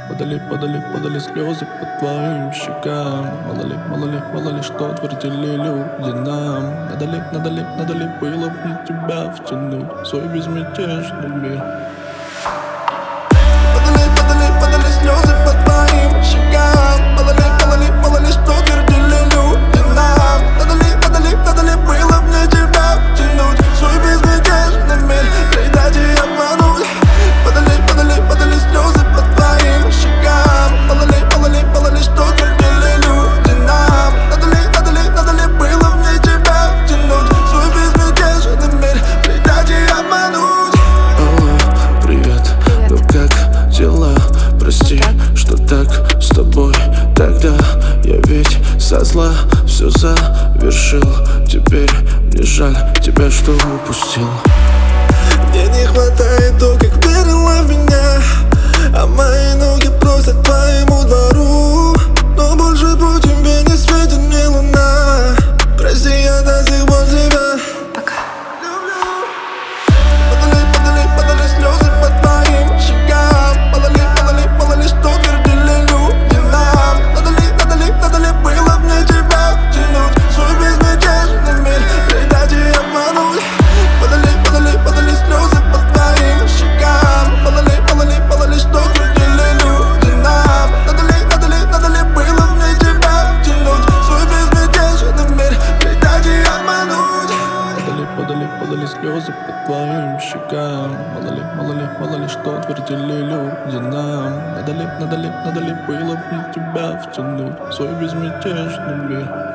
Падали слезы по твоим щекам. Мало ли, что твердили люди нам. Надо ли было мне тебя втянуть в свой безмятежный мир? Падали слезы по твоим щекам. Мало ли, что твердили люди нам. Надо ли было мне тебя втянуть в свой безмятежный мир? Предать и обмануть. Падали слезы по твоим щекам. Мало ли, что твердили люди нам. Надо ли было мне тебя втянуть в свой безмятежный мир? Предать и обмануть. Алло, привет, ну как дела? Прости, что так с тобой тогда. Я ведь со зла все завершил. Теперь мне жаль тебя, что упустил. Мне не хватает то, как верила в меня, а мои ноги просят по твоему двору. Но больше по тебе не светит мне луна. Прости, я до сих пор тебя люблю. Падали слезы по твоим щекам. Мало ли, что твердили люди нам. Надо ли было мне тебя втянуть в свой безмятежный мир? Предать и обмануть. Падали слезы по твоим щекам. Мало ли, что твердили люди нам. Надо ли было мне тебя втянуть в свой безмятежный мир? Предать и обмануть. Падали слезы по твоим щекам. Мало ли, что твердили люди нам. Надо ли было мне тебя втянуть в свой безмятежный мир?